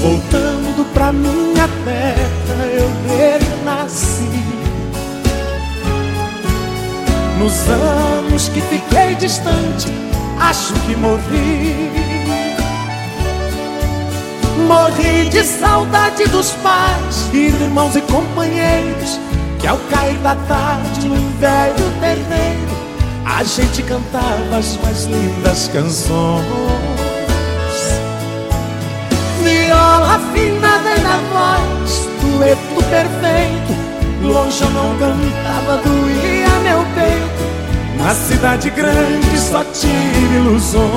voltando pra minha terra, eu renasci. Nos anos que fiquei distante, acho que morri. Morri de saudade dos pais, irmãos e companheiros, que ao cair da tarde no velho terreiro a gente cantava as mais lindas canções. Viola afinada na voz, dueto perfeito, longe eu não cantava, doía meu peito. Na cidade grande só tive ilusões.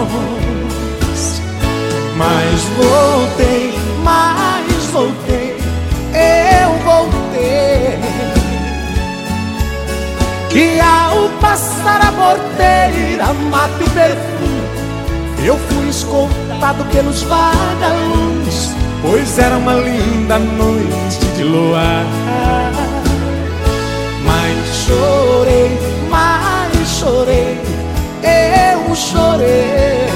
Mas voltei, eu voltei. Que ao passar a porteira, mate o perfume, eu fui escoltado pelos vagalumes, pois era uma linda noite de luar. Mas chorei, eu chorei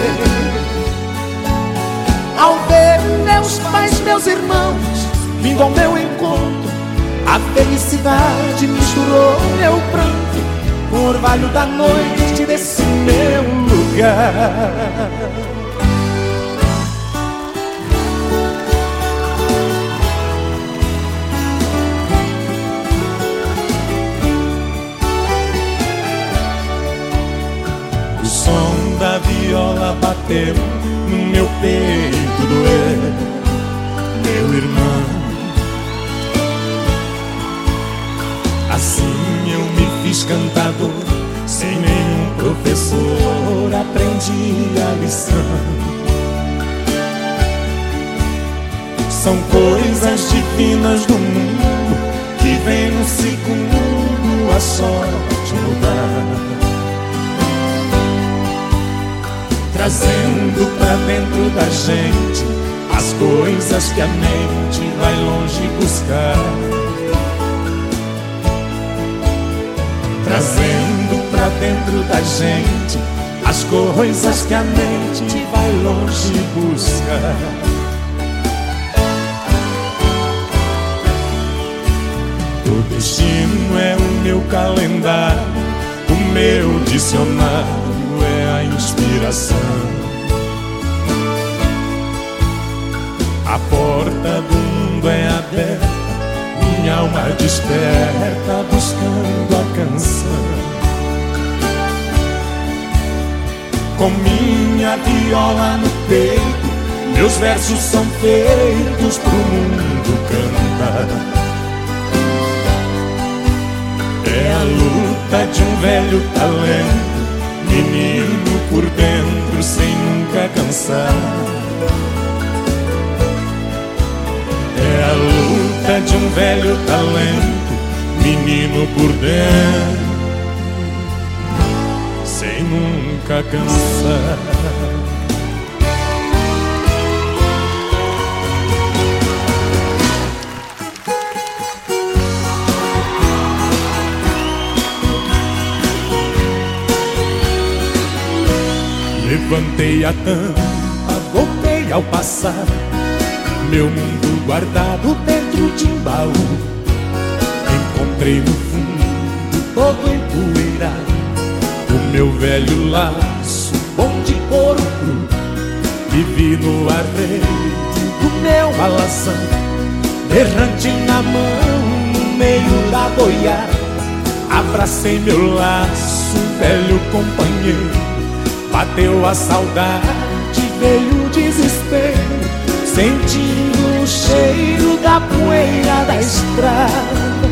ao ver meus pais, meus irmãos vindo ao meu encontro. A felicidade misturou meu pranto com o orvalho da noite desse meu lugar. O som da viola bateu no meu peito, doeu, meu irmão. Assim eu me fiz cantador, sem nenhum professor aprendi a lição. São coisas divinas do mundo que vem no segundo a sorte mudar, trazendo pra dentro da gente as coisas que a mente vai longe buscar, trazendo pra dentro da gente as coisas que a mente vai longe buscar. O destino é o meu calendário, o meu dicionário é a inspiração. A porta do mundo é aberta, minha alma desperta buscando a canção. Com minha viola no peito, meus versos são feitos pro mundo cantar. É a luta de um velho talento, menino por dentro sem nunca cansar. É a luta de um velho talento, menino por dentro sem nunca cansar. Levantei a tampa, voltei ao passado, meu mundo guardado dentro de um baú. Encontrei no fundo, todo empoeirado, o meu velho laço, bom de couro cru. Vivi no arreio do meu balação, errante na mão, no meio da boiada. Abracei meu laço, velho companheiro. Bateu a saudade, veio o desespero, sentindo o cheiro da poeira da estrada.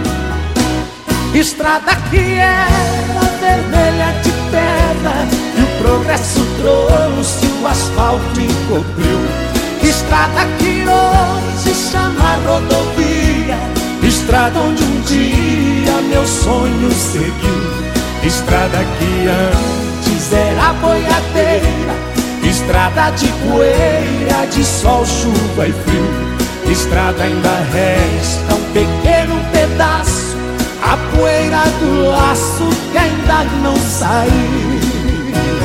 Estrada que era vermelha de pedra e o progresso trouxe, o asfalto encobriu. Estrada que hoje chama rodovia, estrada onde um dia meu sonho seguiu. Estrada que antes era boiadeira, estrada de poeira, de sol, chuva e frio. Estrada ainda resta um pequeno pedaço, a poeira do laço que ainda não saiu.